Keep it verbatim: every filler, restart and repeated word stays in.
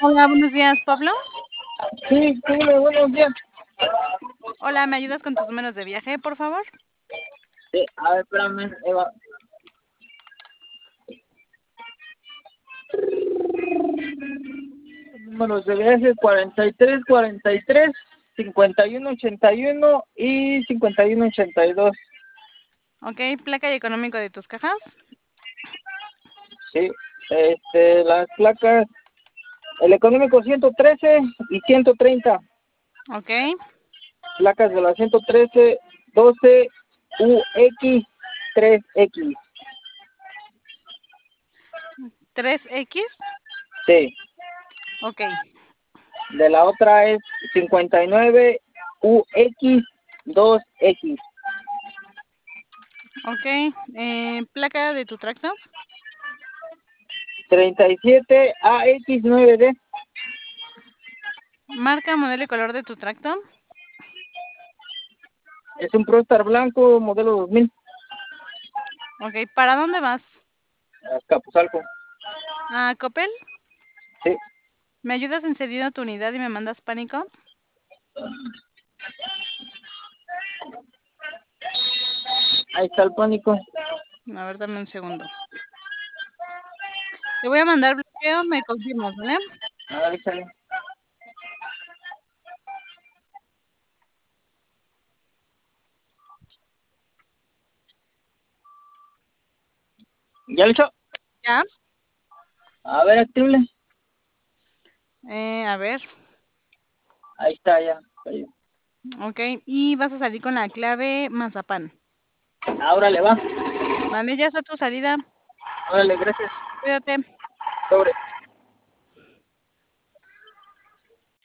Hola, buenos días, ¿Pablo? Sí, sí, buenos días. Hola, ¿me ayudas con tus números de viaje, por favor? Sí, a ver, espérame, Eva. Números de viaje cuarenta y tres, cuarenta y tres, cincuenta y uno, ochenta y uno y cincuenta y uno, ochenta y dos. Ok, placa y económico de tus cajas. Sí, este, las placas, el económico ciento trece y ciento treinta. Ok, Placas de la ciento trece, doce U X tres X. tres x. Sí, Ok, de la otra es cincuenta y nueve U X dos X. ok. Eh, placa de tu tractor. treinta y siete A X nueve D. Marca, modelo y color de tu tractor. Es un Prostar blanco, modelo dos mil. Ok, ¿para dónde vas? Capuzalco. ¿A Coppel? Sí. ¿Me ayudas encendiendo tu unidad y me mandas pánico? Ahí está el pánico. A ver, dame un segundo. Te voy a mandar bloqueo, me confirmas, ¿vale? A ver, sale. ¿Ya lo hizo? ¿Ya? A ver, actible. Eh, a ver. Ahí está, ya. Ahí. Ok, y vas a salir con la clave mazapán. Ahora le va. Vale, ya está tu salida. Órale, gracias. Cuídate. Sobre.